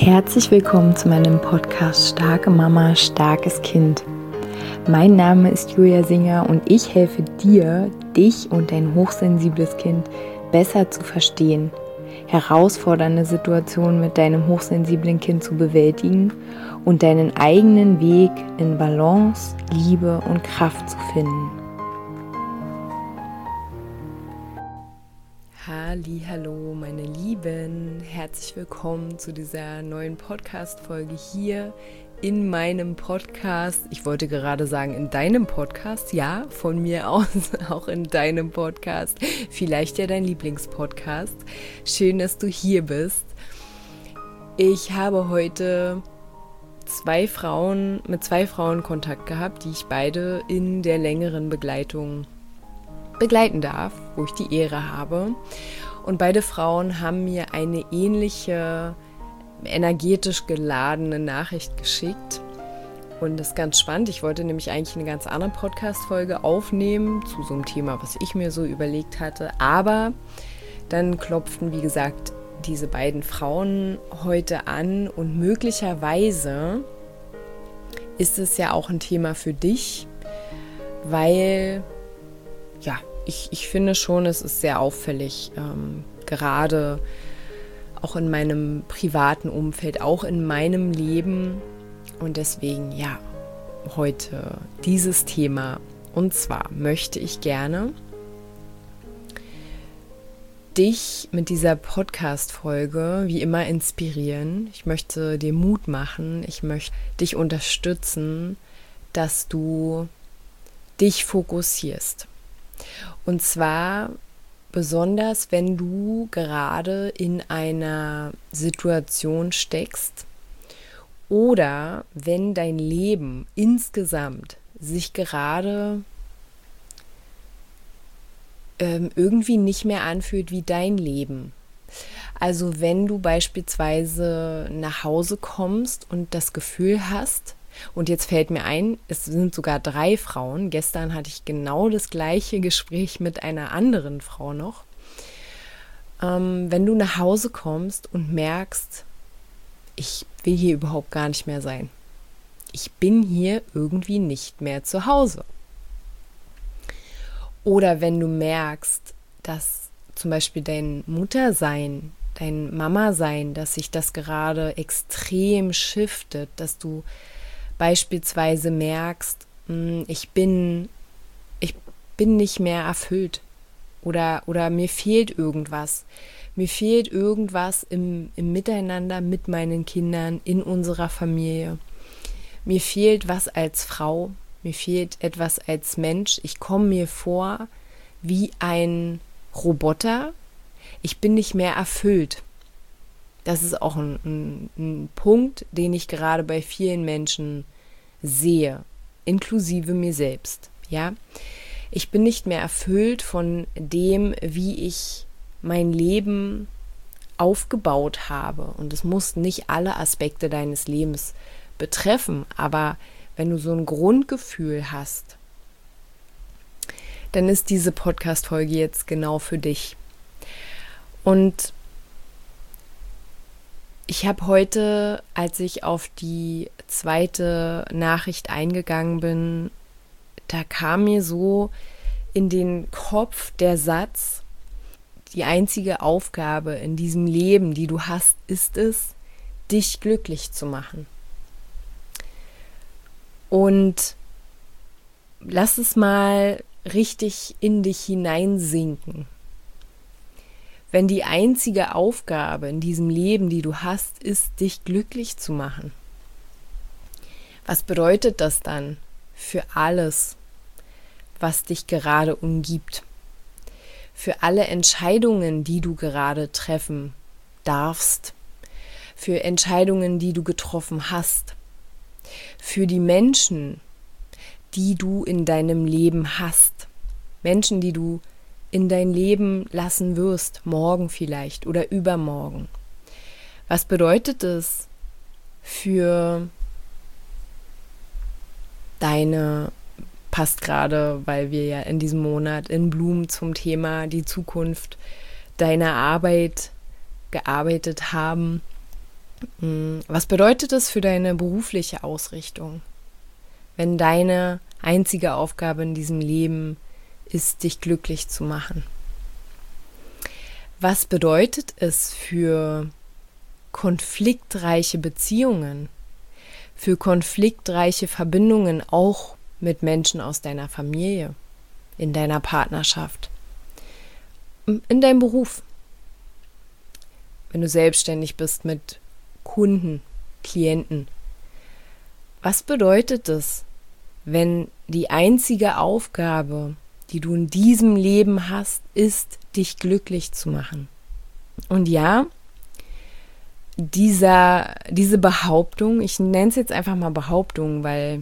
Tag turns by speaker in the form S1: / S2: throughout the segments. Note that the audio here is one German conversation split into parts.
S1: Herzlich willkommen zu meinem Podcast Starke Mama, starkes Kind. Mein Name ist Julia Singer und ich helfe dir, dich und dein hochsensibles Kind besser zu verstehen, herausfordernde Situationen mit deinem hochsensiblen Kind zu bewältigen und deinen eigenen Weg in Balance, Liebe und Kraft zu finden. Hallo, meine Lieben, herzlich willkommen zu dieser neuen Podcast-Folge hier in meinem Podcast. Ich wollte gerade sagen, in deinem Podcast, ja, von mir aus, auch in deinem Podcast, vielleicht ja dein Lieblingspodcast. Schön, dass du hier bist. Ich habe heute mit zwei Frauen Kontakt gehabt, die ich beide in der längeren begleiten darf, wo ich die Ehre habe. Und beide Frauen haben mir eine ähnliche, energetisch geladene Nachricht geschickt. Und das ist ganz spannend. Ich wollte nämlich eigentlich eine ganz andere Podcast-Folge aufnehmen zu so einem Thema, was ich mir so überlegt hatte. Aber dann klopften, wie gesagt, diese beiden Frauen heute an. Und möglicherweise ist es ja auch ein Thema für dich, weil ich finde schon, es ist sehr auffällig, gerade auch in meinem privaten Umfeld, auch in meinem Leben. Und deswegen, heute dieses Thema. Und zwar möchte ich gerne dich mit dieser Podcast-Folge wie immer inspirieren. Ich möchte dir Mut machen. Ich möchte dich unterstützen, dass du dich fokussierst. Und zwar besonders, wenn du gerade in einer Situation steckst oder wenn dein Leben insgesamt sich gerade irgendwie nicht mehr anfühlt wie dein Leben. Also wenn du beispielsweise nach Hause kommst und das Gefühl hast, und jetzt fällt mir ein, es sind sogar 3 Frauen. Gestern hatte ich genau das gleiche Gespräch mit einer anderen Frau noch. Wenn du nach Hause kommst und merkst, ich will hier überhaupt gar nicht mehr sein. Ich bin hier irgendwie nicht mehr zu Hause. Oder wenn du merkst, dass zum Beispiel dein Muttersein, dein Mama-Sein, dass sich das gerade extrem shiftet, dass du beispielsweise merkst, ich bin nicht mehr erfüllt oder mir fehlt irgendwas. Mir fehlt irgendwas im Miteinander mit meinen Kindern, in unserer Familie. Mir fehlt was als Frau, mir fehlt etwas als Mensch. Ich komme mir vor wie ein Roboter. Ich bin nicht mehr erfüllt. Das ist auch ein Punkt, den ich gerade bei vielen Menschen sehe, inklusive mir selbst. Ja, ich bin nicht mehr erfüllt von dem, wie ich mein Leben aufgebaut habe. Und es muss nicht alle Aspekte deines Lebens betreffen, aber wenn du so ein Grundgefühl hast, dann ist diese Podcast-Folge jetzt genau für dich. Und ich habe heute, als ich auf die zweite Nachricht eingegangen bin, da kam mir so in den Kopf der Satz, die einzige Aufgabe in diesem Leben, die du hast, ist es, dich glücklich zu machen. Und lass es mal richtig in dich hineinsinken. Wenn die einzige Aufgabe in diesem Leben, die du hast, ist, dich glücklich zu machen. Was bedeutet das dann für alles, was dich gerade umgibt? Für alle Entscheidungen, die du gerade treffen darfst? Für Entscheidungen, die du getroffen hast? Für die Menschen, die du in deinem Leben hast? Menschen, die du in dein Leben lassen wirst, morgen vielleicht oder übermorgen. Was bedeutet es für passt gerade, weil wir ja in diesem Monat in Bloom zum Thema die Zukunft deiner Arbeit gearbeitet haben. Was bedeutet das für deine berufliche Ausrichtung, wenn deine einzige Aufgabe in diesem Leben ist, dich glücklich zu machen? Was bedeutet es für konfliktreiche Beziehungen, für konfliktreiche Verbindungen auch mit Menschen aus deiner Familie, in deiner Partnerschaft, in deinem Beruf, wenn du selbstständig bist mit Kunden, Klienten? Was bedeutet es, wenn die einzige Aufgabe, die du in diesem Leben hast, ist, dich glücklich zu machen? Und ja, diese Behauptung, ich nenne es jetzt einfach mal Behauptung, weil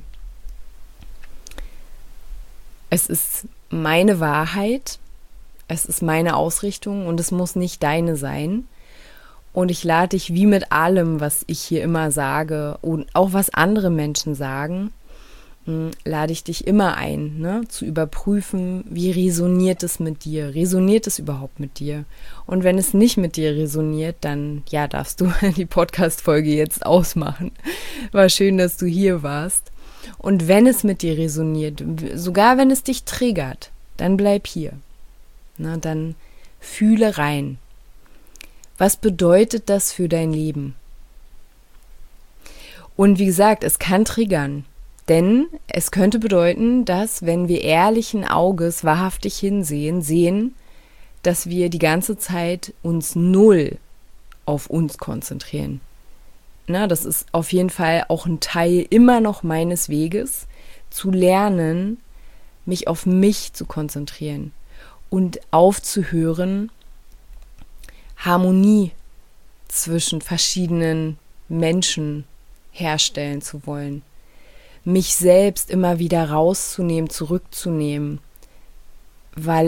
S1: es ist meine Wahrheit, es ist meine Ausrichtung und es muss nicht deine sein. Und ich lade dich wie mit allem, was ich hier immer sage und auch was andere Menschen sagen, lade ich dich immer ein, ne, zu überprüfen, wie resoniert es mit dir? Resoniert es überhaupt mit dir? Und wenn es nicht mit dir resoniert, dann ja, darfst du die Podcast-Folge jetzt ausmachen. War schön, dass du hier warst. Und wenn es mit dir resoniert, sogar wenn es dich triggert, dann bleib hier. Na, dann fühle rein. Was bedeutet das für dein Leben? Und wie gesagt, es kann triggern. Denn es könnte bedeuten, dass, wenn wir ehrlichen Auges wahrhaftig hinsehen, sehen, dass wir die ganze Zeit uns null auf uns konzentrieren. Na, das ist auf jeden Fall auch ein Teil immer noch meines Weges, zu lernen, mich auf mich zu konzentrieren und aufzuhören, Harmonie zwischen verschiedenen Menschen herstellen zu wollen. Mich selbst immer wieder rauszunehmen, zurückzunehmen, weil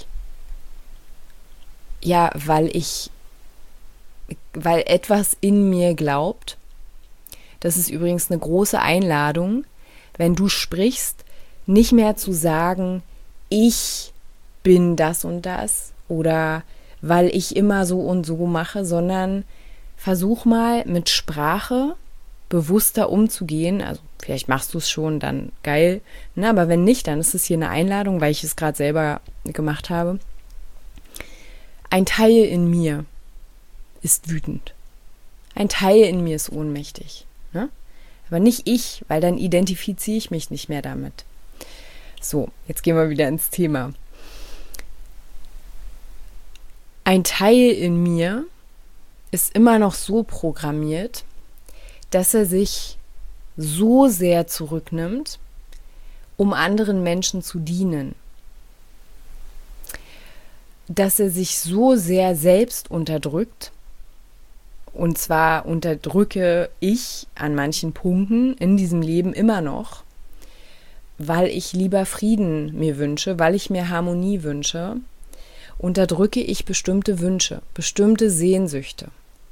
S1: etwas in mir glaubt. Das ist übrigens eine große Einladung, wenn du sprichst, nicht mehr zu sagen, ich bin das und das oder weil ich immer so und so mache, sondern versuch mal mit Sprache bewusster umzugehen. Also vielleicht machst du es schon, dann geil. Na, aber wenn nicht, dann ist es hier eine Einladung, weil ich es gerade selber gemacht habe. Ein Teil in mir ist wütend. Ein Teil in mir ist ohnmächtig. Ne? Aber nicht ich, weil dann identifiziere ich mich nicht mehr damit. So, jetzt gehen wir wieder ins Thema. Ein Teil in mir ist immer noch so programmiert, dass er sich so sehr zurücknimmt, um anderen Menschen zu dienen. Dass er sich so sehr selbst unterdrückt, und zwar unterdrücke ich an manchen Punkten in diesem Leben immer noch, weil ich lieber Frieden mir wünsche, weil ich mir Harmonie wünsche, unterdrücke ich bestimmte Wünsche, bestimmte Sehnsüchte.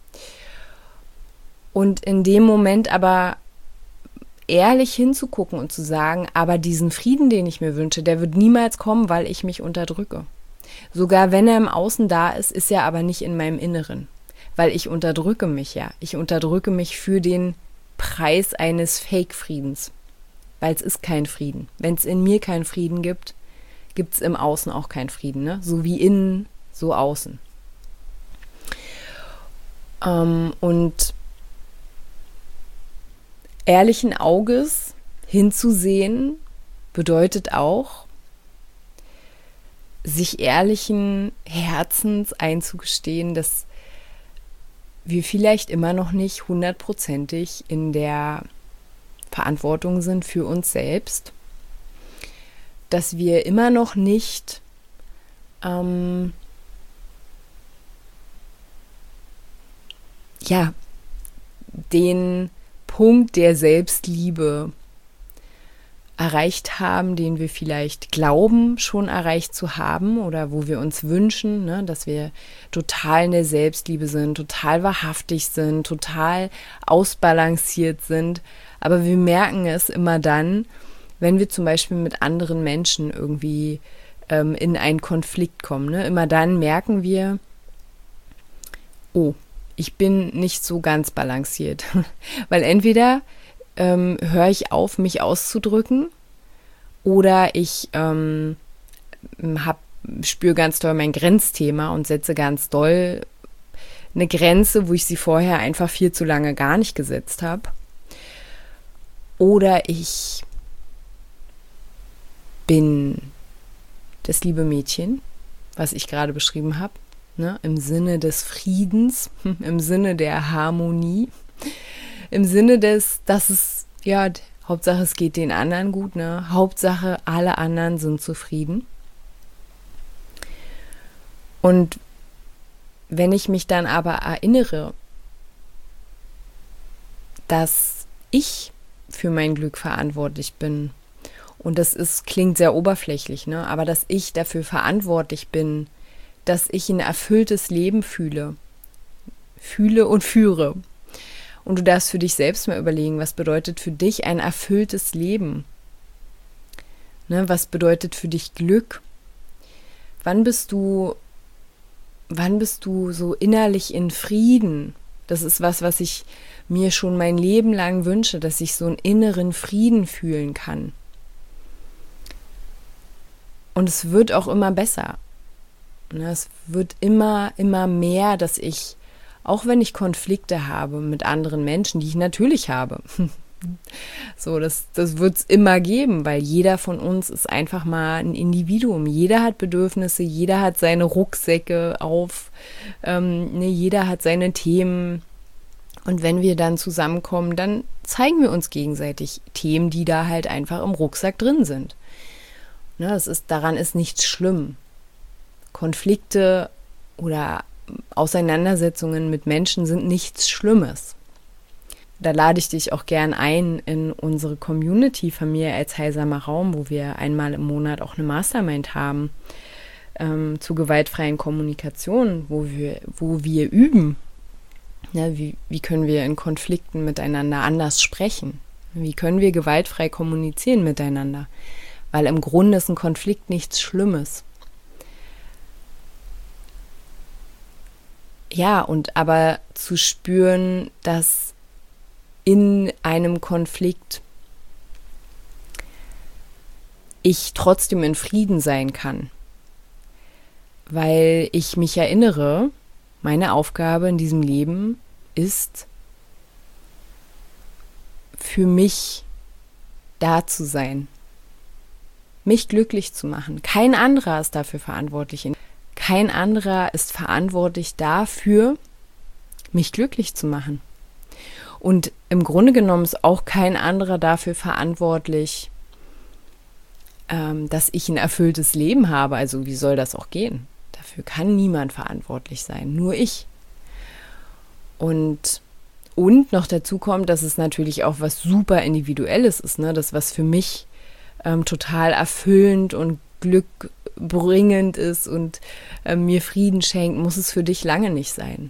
S1: Und in dem Moment aber ehrlich hinzugucken und zu sagen, aber diesen Frieden, den ich mir wünsche, der wird niemals kommen, weil ich mich unterdrücke. Sogar wenn er im Außen da ist, ist er aber nicht in meinem Inneren, weil ich unterdrücke mich ja. Ich unterdrücke mich für den Preis eines Fake-Friedens, weil es ist kein Frieden. Wenn es in mir keinen Frieden gibt, gibt es im Außen auch keinen Frieden, ne? So wie innen, so außen. Und ehrlichen Auges hinzusehen bedeutet auch, sich ehrlichen Herzens einzugestehen, dass wir vielleicht immer noch nicht 100%ig in der Verantwortung sind für uns selbst, dass wir immer noch nicht den Punkt der Selbstliebe erreicht haben, den wir vielleicht glauben, schon erreicht zu haben oder wo wir uns wünschen, ne, dass wir total in der Selbstliebe sind, total wahrhaftig sind, total ausbalanciert sind. Aber wir merken es immer dann, wenn wir zum Beispiel mit anderen Menschen irgendwie in einen Konflikt kommen. Ne? Immer dann merken wir, oh, ich bin nicht so ganz balanciert, weil entweder höre ich auf, mich auszudrücken, oder ich spüre ganz doll mein Grenzthema und setze ganz doll eine Grenze, wo ich sie vorher einfach viel zu lange gar nicht gesetzt habe. Oder ich bin das liebe Mädchen, was ich gerade beschrieben habe, ne? Im Sinne des Friedens, im Sinne der Harmonie, im Sinne des, dass es, ja, Hauptsache es geht den anderen gut, ne? Hauptsache alle anderen sind zufrieden. Und wenn ich mich dann aber erinnere, dass ich für mein Glück verantwortlich bin, und das klingt sehr oberflächlich, ne? Aber dass ich dafür verantwortlich bin, dass ich ein erfülltes Leben fühle und führe. Und du darfst für dich selbst mal überlegen, was bedeutet für dich ein erfülltes Leben? Ne? Was bedeutet für dich Glück? Wann bist du so innerlich in Frieden? Das ist was ich mir schon mein Leben lang wünsche, dass ich so einen inneren Frieden fühlen kann. Und es wird auch immer besser. Es wird immer mehr, dass ich, auch wenn ich Konflikte habe mit anderen Menschen, die ich natürlich habe, so, das wird es immer geben, weil jeder von uns ist einfach mal ein Individuum. Jeder hat Bedürfnisse, jeder hat seine Rucksäcke auf, jeder hat seine Themen. Und wenn wir dann zusammenkommen, dann zeigen wir uns gegenseitig Themen, die da halt einfach im Rucksack drin sind. Ne, daran ist nichts schlimm. Konflikte oder Auseinandersetzungen mit Menschen sind nichts Schlimmes. Da lade ich dich auch gern ein in unsere Community Familie als heilsamer Raum, wo wir einmal im Monat auch eine Mastermind haben zu gewaltfreien Kommunikation, wo wir üben. Ja, wie können wir in Konflikten miteinander anders sprechen? Wie können wir gewaltfrei kommunizieren miteinander? Weil im Grunde ist ein Konflikt nichts Schlimmes. Ja, und aber zu spüren, dass in einem Konflikt ich trotzdem in Frieden sein kann. Weil ich mich erinnere, meine Aufgabe in diesem Leben ist, für mich da zu sein. Mich glücklich zu machen. Kein anderer ist dafür verantwortlich. Kein anderer ist verantwortlich dafür, mich glücklich zu machen. Und im Grunde genommen ist auch kein anderer dafür verantwortlich, dass ich ein erfülltes Leben habe. Also wie soll das auch gehen? Dafür kann niemand verantwortlich sein, nur ich. Und noch dazu kommt, dass es natürlich auch was super Individuelles ist, ne? Das, was für mich total erfüllend und glückbringend ist und mir Frieden schenkt, muss es für dich lange nicht sein.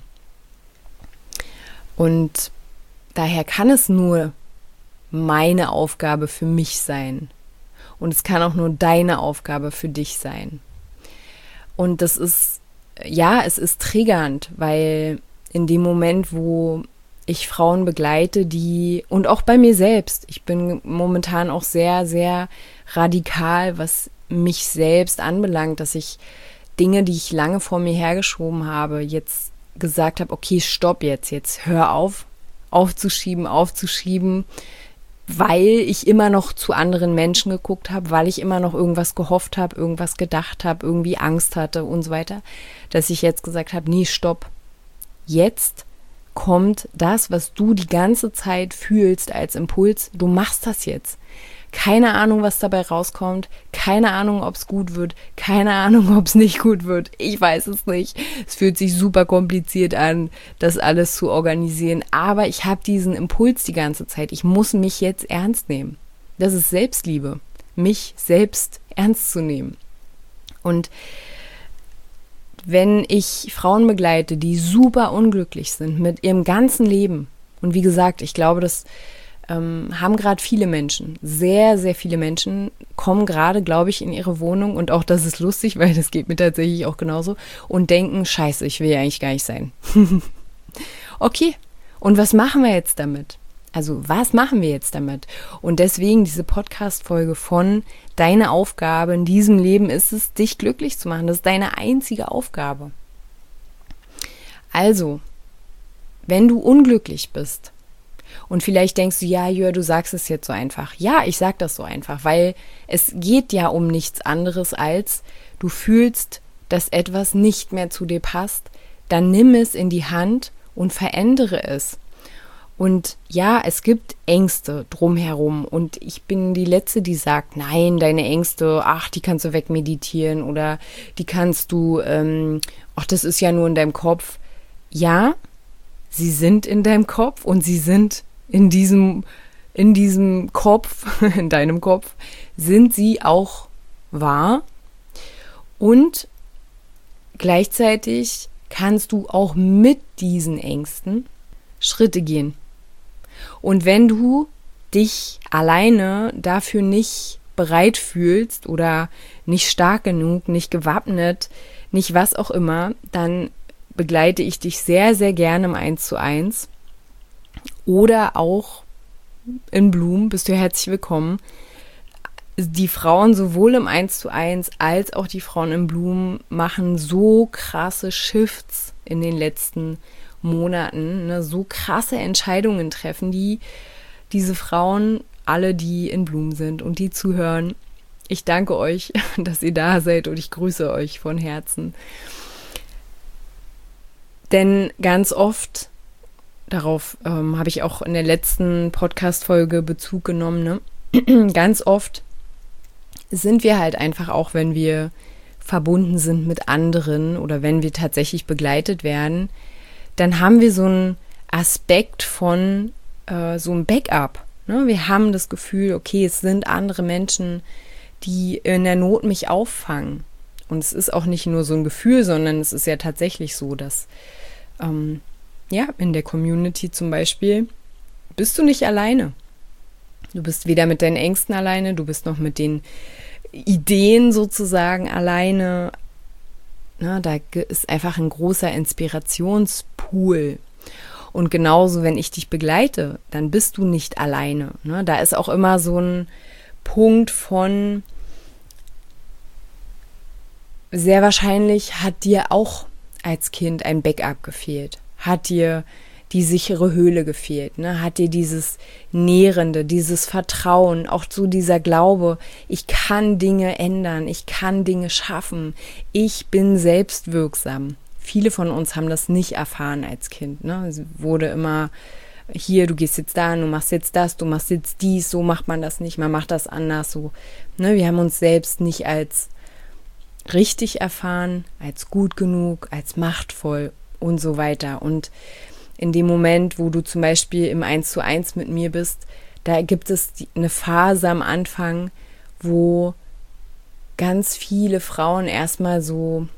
S1: Und daher kann es nur meine Aufgabe für mich sein. Und es kann auch nur deine Aufgabe für dich sein. Und das ist, ja, es ist triggernd, weil in dem Moment, wo ich Frauen begleite, und auch bei mir selbst, ich bin momentan auch sehr, sehr radikal, was mich selbst anbelangt, dass ich Dinge, die ich lange vor mir hergeschoben habe, jetzt gesagt habe, okay, stopp jetzt hör auf, aufzuschieben, weil ich immer noch zu anderen Menschen geguckt habe, weil ich immer noch irgendwas gehofft habe, irgendwas gedacht habe, irgendwie Angst hatte und so weiter, dass ich jetzt gesagt habe, nee, stopp, jetzt kommt das, was du die ganze Zeit fühlst als Impuls, du machst das jetzt. Keine Ahnung, was dabei rauskommt, keine Ahnung, ob es gut wird, keine Ahnung, ob es nicht gut wird, ich weiß es nicht. Es fühlt sich super kompliziert an, das alles zu organisieren, aber ich habe diesen Impuls die ganze Zeit, ich muss mich jetzt ernst nehmen. Das ist Selbstliebe, mich selbst ernst zu nehmen. Und wenn ich Frauen begleite, die super unglücklich sind mit ihrem ganzen Leben, und wie gesagt, ich glaube, das haben gerade viele Menschen, sehr, sehr viele Menschen kommen gerade, glaube ich, in ihre Wohnung, und auch das ist lustig, weil das geht mir tatsächlich auch genauso, und denken, scheiße, ich will ja eigentlich gar nicht sein. Okay, und was machen wir jetzt damit? Also was machen wir jetzt damit? Und deswegen diese Podcast-Folge von deine Aufgabe in diesem Leben ist es, dich glücklich zu machen. Das ist deine einzige Aufgabe. Also, wenn du unglücklich bist und vielleicht denkst du, ja, Jörg, du sagst es jetzt so einfach. Ja, ich sag das so einfach, weil es geht ja um nichts anderes als du fühlst, dass etwas nicht mehr zu dir passt, dann nimm es in die Hand und verändere es. Und ja, es gibt Ängste drumherum und ich bin die Letzte, die sagt, nein, deine Ängste, ach, die kannst du wegmeditieren oder die kannst du, ach, das ist ja nur in deinem Kopf. Ja, sie sind in deinem Kopf und sie sind in diesem Kopf, in deinem Kopf, sind sie auch wahr und gleichzeitig kannst du auch mit diesen Ängsten Schritte gehen. Und wenn du dich alleine dafür nicht bereit fühlst oder nicht stark genug, nicht gewappnet, nicht was auch immer, dann begleite ich dich sehr, sehr gerne im 1:1 oder auch in Bloom, bist du herzlich willkommen. Die Frauen sowohl im 1:1 als auch die Frauen in Bloom machen so krasse Shifts in den letzten Monaten, ne, so krasse Entscheidungen treffen, diese Frauen, alle, die in Bloom sind und die zuhören. Ich danke euch, dass ihr da seid und ich grüße euch von Herzen. Denn ganz oft, darauf habe ich auch in der letzten Podcast-Folge Bezug genommen, ne? Ganz oft sind wir halt einfach auch, wenn wir verbunden sind mit anderen oder wenn wir tatsächlich begleitet werden, dann haben wir so einen Aspekt von so einem Backup. Ne? Wir haben das Gefühl, okay, es sind andere Menschen, die in der Not mich auffangen. Und es ist auch nicht nur so ein Gefühl, sondern es ist ja tatsächlich so, dass in der Community zum Beispiel bist du nicht alleine. Du bist weder mit deinen Ängsten alleine, du bist noch mit den Ideen sozusagen alleine. Na, da ist einfach ein großer Inspirationspool. Und genauso, wenn ich dich begleite, dann bist du nicht alleine. Ne? Da ist auch immer so ein Punkt von, sehr wahrscheinlich hat dir auch als Kind ein Backup gefehlt. Hat dir die sichere Höhle gefehlt, ne? Hat dir dieses Nährende, dieses Vertrauen, auch so dieser Glaube, ich kann Dinge ändern, ich kann Dinge schaffen, ich bin selbstwirksam. Viele von uns haben das nicht erfahren als Kind, ne? Es wurde immer, hier, du gehst jetzt da, du machst jetzt das, du machst jetzt dies, so macht man das nicht, man macht das anders, so. Ne? Wir haben uns selbst nicht als richtig erfahren, als gut genug, als machtvoll und so weiter. Und in dem Moment, wo du zum Beispiel im 1:1 mit mir bist, da gibt es eine Phase am Anfang, wo ganz viele Frauen erstmal so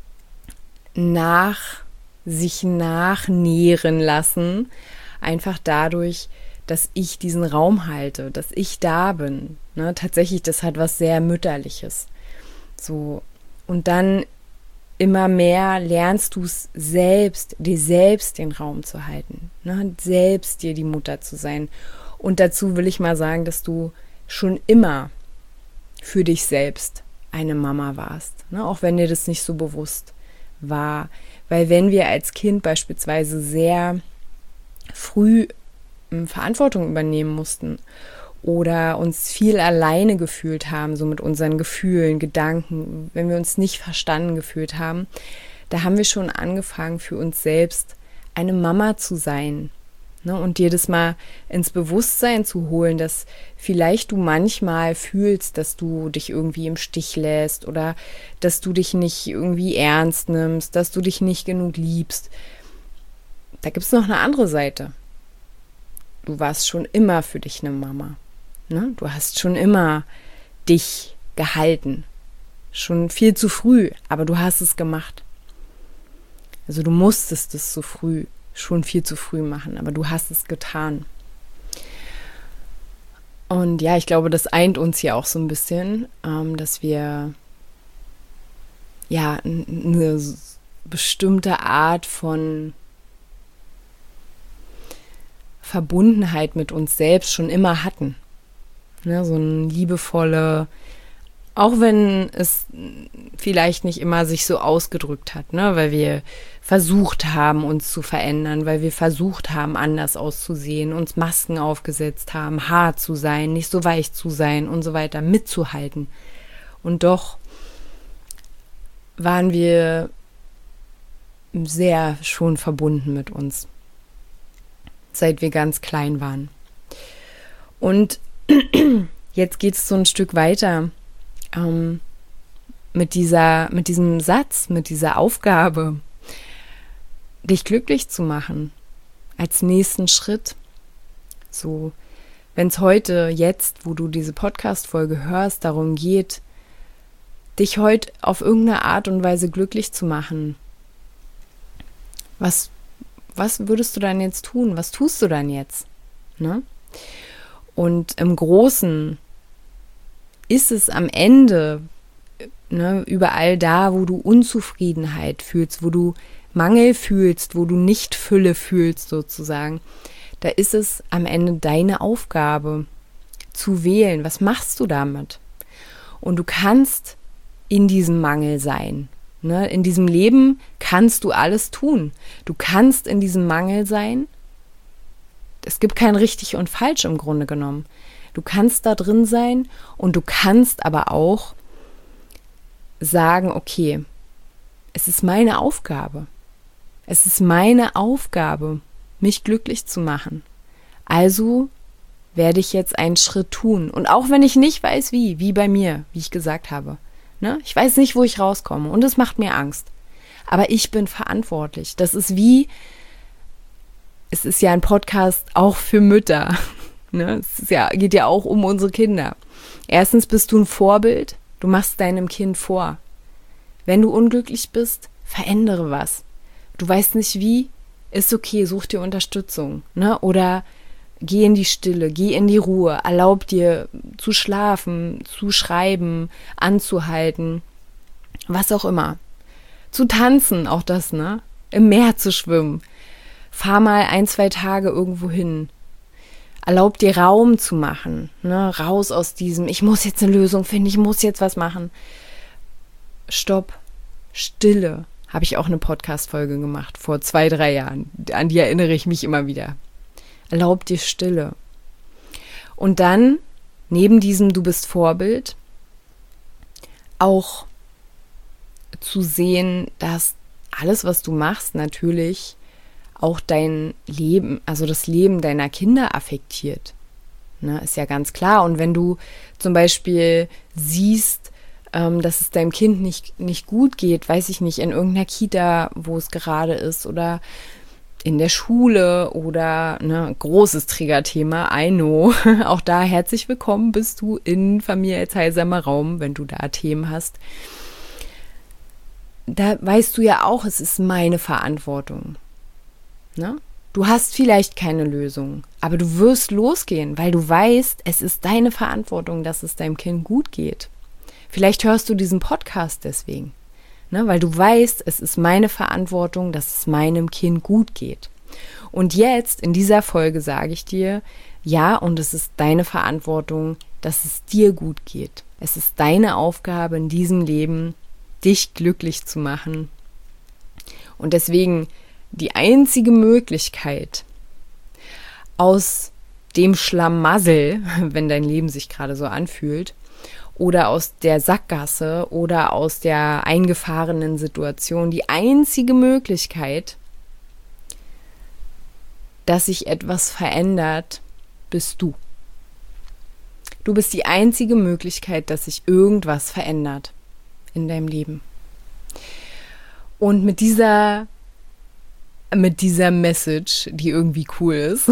S1: sich nachnähren lassen, einfach dadurch, dass ich diesen Raum halte, dass ich da bin. Ne? Tatsächlich, das hat was sehr Mütterliches. So. Und dann immer mehr lernst du es selbst, dir selbst den Raum zu halten, ne? Selbst dir die Mutter zu sein. Und dazu will ich mal sagen, dass du schon immer für dich selbst eine Mama warst, ne? Auch wenn dir das nicht so bewusst war. Weil wenn wir als Kind beispielsweise sehr früh Verantwortung übernehmen mussten oder uns viel alleine gefühlt haben, so mit unseren Gefühlen, Gedanken, wenn wir uns nicht verstanden gefühlt haben, da haben wir schon angefangen, für uns selbst eine Mama zu sein. Ne? Und dir das mal ins Bewusstsein zu holen, dass vielleicht du manchmal fühlst, dass du dich irgendwie im Stich lässt oder dass du dich nicht irgendwie ernst nimmst, dass du dich nicht genug liebst. Da gibt es noch eine andere Seite. Du warst schon immer für dich eine Mama. Ne? Du hast schon immer dich gehalten. Schon viel zu früh, aber du hast es gemacht. Also du musstest es so früh, schon viel zu früh machen, aber du hast es getan. Und ja, ich glaube, das eint uns hier auch so ein bisschen, dass wir ja eine bestimmte Art von Verbundenheit mit uns selbst schon immer hatten. Ne, so eine liebevolle, auch wenn es vielleicht nicht immer sich so ausgedrückt hat, ne, weil wir versucht haben, uns zu verändern, weil wir versucht haben, anders auszusehen, uns Masken aufgesetzt haben, hart zu sein, nicht so weich zu sein und so weiter, mitzuhalten. Und doch waren wir sehr schon verbunden mit uns, seit wir ganz klein waren. Und jetzt geht es so ein Stück weiter mit diesem Satz, mit dieser Aufgabe, dich glücklich zu machen, als nächsten Schritt. So, wenn es heute, jetzt, wo du diese Podcast-Folge hörst, darum geht, dich heute auf irgendeine Art und Weise glücklich zu machen, was würdest du dann jetzt tun? Was tust du dann jetzt? Ne? Und im Großen ist es am Ende, ne, überall da, wo du Unzufriedenheit fühlst, wo du Mangel fühlst, wo du nicht Fülle fühlst sozusagen, da ist es am Ende deine Aufgabe zu wählen. Was machst du damit? Und du kannst in diesem Mangel sein. Ne? In diesem Leben kannst du alles tun. Du kannst in diesem Mangel sein. Es gibt kein richtig und falsch im Grunde genommen. Du kannst da drin sein und du kannst aber auch sagen, okay, es ist meine Aufgabe. Es ist meine Aufgabe, mich glücklich zu machen. Also werde ich jetzt einen Schritt tun. Und auch wenn ich nicht weiß, wie bei mir, wie ich gesagt habe. Ne? Ich weiß nicht, wo ich rauskomme und es macht mir Angst. Aber ich bin verantwortlich. Das ist es ist ja ein Podcast auch für Mütter. Ne? Geht ja auch um unsere Kinder. Erstens bist du ein Vorbild. Du machst deinem Kind vor. Wenn du unglücklich bist, verändere was. Du weißt nicht wie, ist okay, such dir Unterstützung. Ne? Oder geh in die Stille, geh in die Ruhe, erlaub dir zu schlafen, zu schreiben, anzuhalten, was auch immer. Zu tanzen, auch das, ne? Im Meer zu schwimmen. Fahr mal 1-2 Tage irgendwo hin. Erlaub dir Raum zu machen, ne? Raus aus diesem, ich muss jetzt eine Lösung finden, ich muss jetzt was machen. Stopp, Stille. Habe ich auch eine Podcast-Folge gemacht, vor 2-3 Jahren. An die erinnere ich mich immer wieder. Erlaub dir Stille. Und dann, neben diesem Du bist Vorbild, auch zu sehen, dass alles, was du machst, natürlich auch dein Leben, also das Leben deiner Kinder affektiert. Ne, ist ja ganz klar. Und wenn du zum Beispiel siehst, dass es deinem Kind nicht gut geht, weiß ich nicht, in irgendeiner Kita, wo es gerade ist, oder in der Schule oder ne, großes Triggerthema, I know. Auch da herzlich willkommen bist du in Familie als heilsamer Raum, wenn du da Themen hast. Da weißt du ja auch, es ist meine Verantwortung. Ne? Du hast vielleicht keine Lösung, aber du wirst losgehen, weil du weißt, es ist deine Verantwortung, dass es deinem Kind gut geht. Vielleicht hörst du diesen Podcast deswegen. Ne, weil du weißt, es ist meine Verantwortung, dass es meinem Kind gut geht. Und jetzt, in dieser Folge, sage ich dir, ja, und es ist deine Verantwortung, dass es dir gut geht. Es ist deine Aufgabe in diesem Leben, dich glücklich zu machen. Und deswegen die einzige Möglichkeit, aus dem Schlamassel, wenn dein Leben sich gerade so anfühlt, oder aus der Sackgasse oder aus der eingefahrenen Situation, die einzige Möglichkeit, dass sich etwas verändert, bist du. Du bist die einzige Möglichkeit, dass sich irgendwas verändert in deinem Leben. Und mit dieser Message, die irgendwie cool ist,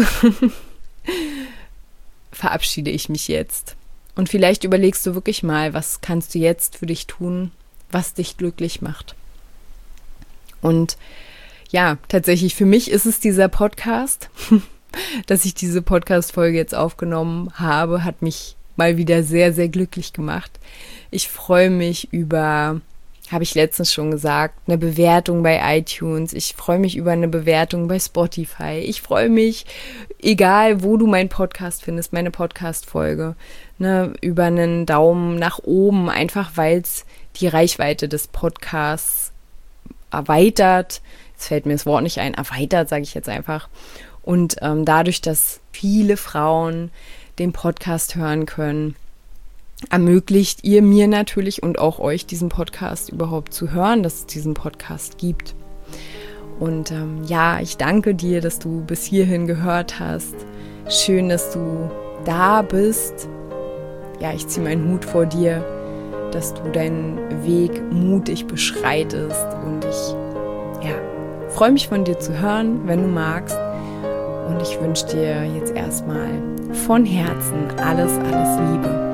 S1: verabschiede ich mich jetzt. Und vielleicht überlegst du wirklich mal, was kannst du jetzt für dich tun, was dich glücklich macht. Und ja, tatsächlich für mich ist es dieser Podcast, dass ich diese Podcast-Folge jetzt aufgenommen habe, hat mich mal wieder sehr, sehr glücklich gemacht. Ich freue mich über habe ich letztens schon gesagt, eine Bewertung bei iTunes. Ich freue mich über eine Bewertung bei Spotify. Ich freue mich, egal wo du meinen Podcast findest, meine Podcast-Folge, ne, über einen Daumen nach oben, einfach weil es die Reichweite des Podcasts erweitert. Jetzt fällt mir das Wort nicht ein, erweitert, sage ich jetzt einfach. Und dadurch, dass viele Frauen den Podcast hören können, ermöglicht ihr mir natürlich und auch euch diesen Podcast überhaupt zu hören, dass es diesen Podcast gibt. Und ich danke dir, dass du bis hierhin gehört hast. Schön, dass du da bist. Ja, ich ziehe meinen Hut vor dir, dass du deinen Weg mutig beschreitest. Und ich freue mich von dir zu hören, wenn du magst. Und ich wünsche dir jetzt erstmal von Herzen alles, alles Liebe.